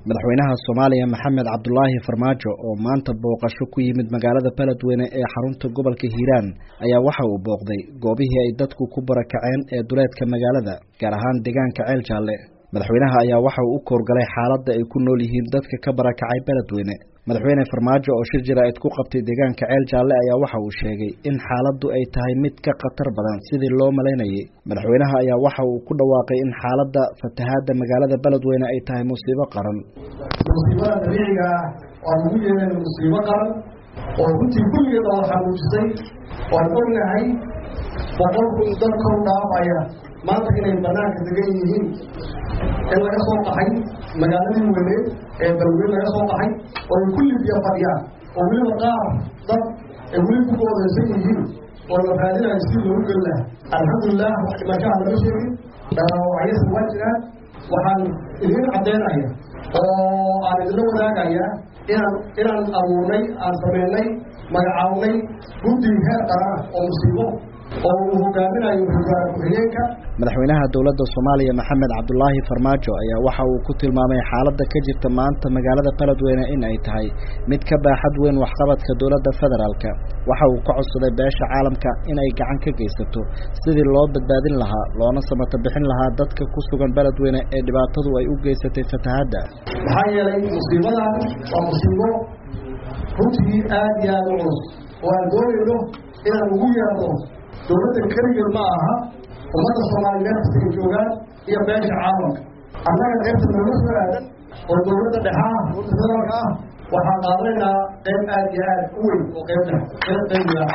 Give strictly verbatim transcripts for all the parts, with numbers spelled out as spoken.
madaxweynaha Soomaaliya Maxamed Cabdullaahi Farmaajo oo maanta booqasho ku yimid magaalada Beledweyne ee xarunta gobolka Hiiraan ayaa waxa uu booqday goobihii ay dadku ku barakaceen ee duleedka magaalada gaar ahaan deegaanka Ceel Jaalle. madaxweynaha ayaa waxa uu u koorgalay xaaladda ay ku nool yihiin dadka ka barakacay Beledweyne. madaxweyne Farmaajo oo shir jiraa'id ku qabtay deegaanka Ceel Jaalle ayaa waxa uu sheegay in xaaladdu ay tahay mid ka khatar badan sidii loo maleynayay. madaxweynaha ayaa waxa uu ku dhawaaqay in xaaladda fatahaadda magaalada Beledweyne ay tahay musiibo qaran. musiibada dabiiciga ah waa ugu yeeray musiibo qaran oo runtii kulligeed oo xanuujisay waan ognahay boqolkun dad kor dhaafaya maanta inay banaanka degan yihiin in laga soo qaxay magaaladii weyneed ee Beledweyne laga soo qaxay oo kulli biyo fadhiyaan oo weliba qaar dad ay weli ku goodaysan yihiin oo la raadinayo si loogu geli lahaa. alxamdulilah wax dhimashaha laga sheegay dhaawacyada waa jiraan. waxaan idiin caddeynaya oo aan idinla wadaagaya inaan inaan abuurnay aan sameynay magacawnay guddi heer qaran oo musiibo oo uu hogaaminayo ra-iisul ku-xigeenka. madaxweynaha dowladda Soomaaliya Maxamed Cabdullaahi Farmaajo ayaa waxa uu ku tilmaamay xaaladda ka jirta maanta magaalada Beledweyne in ay tahay mid ka baaxad weyn waxqabadka dowladda federaalka. waxa uu ka codsaday beesha caalamka in ay gacan ka geysato sidii loo badbaadin lahaa loona samata bixin lahaa dadka ku sugan Beledweyne ee dhibaatadu ay u geysatay fatahaadda. maxaa yeelay musiibadan waa musiibo runtii aad iyo aad u culus oo aan doonayno inaan ugu yeerno dowladda keligeed ma aha ummadda Soomaaliyeed kasta ay joogaan iyo beesha caalamka. annaga qaybta nooga soo aadan oo dowladda dhexaha federaalka ah waxaan qaadanaynaa qayb aad iyo aad u weyn oo qaybta qaybta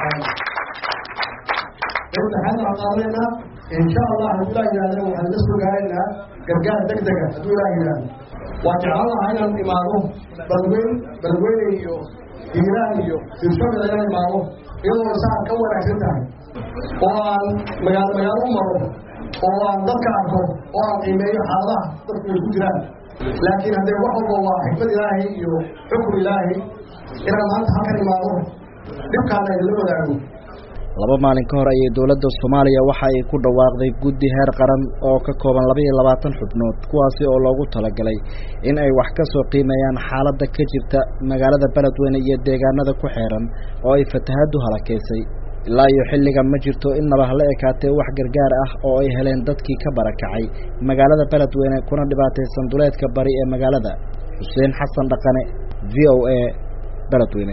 qaybta waxaan qaadanaynaa insha allah hadduu ilaaha yidhaahdo waxaan la soo gaaraynaa gargaar degdega hadduu ilaaha yidhaahdo. waan jeclaan lahaa inaan imaado Beledweyne Beledweyne iyo Hiiraan iyo Hirshabelle inaan imaado iyadoo saa ka wanaagsan tahay oo aan magaalo magaalo u maro oo aan dadka arko oo aan qiimeeyo xaaladaha dadku ay ku jiraan. laakiin haddee wax walba waa xikmad ilaahay iyo xukun ilaahay inaan maanta halkan imaado dhibkaana idinla wadaago. laba maalin ka hor ayay dowladda Soomaaliya waxa ay ku dhawaaqday guddi heer qaran oo ka kooban laba iyo labaatan xubnood kuwaasi oo loogu talagalay in ay wax ka soo qiimeeyaan xaaladda ka jirta magaalada Beledweyne iyo deegaanada ku xeeran oo ay fatahaaddu halakeysay. ilaa iyo xilligan ma jirto in naba hala ekaatee wax gargaar ah oo ay heleen dadkii ka barakacay magaalada Beledweyne kuna dhibaataysan duleedka bari ee magaalada. Xuseen Xasan Dhaqane, V O A, Beledweyne.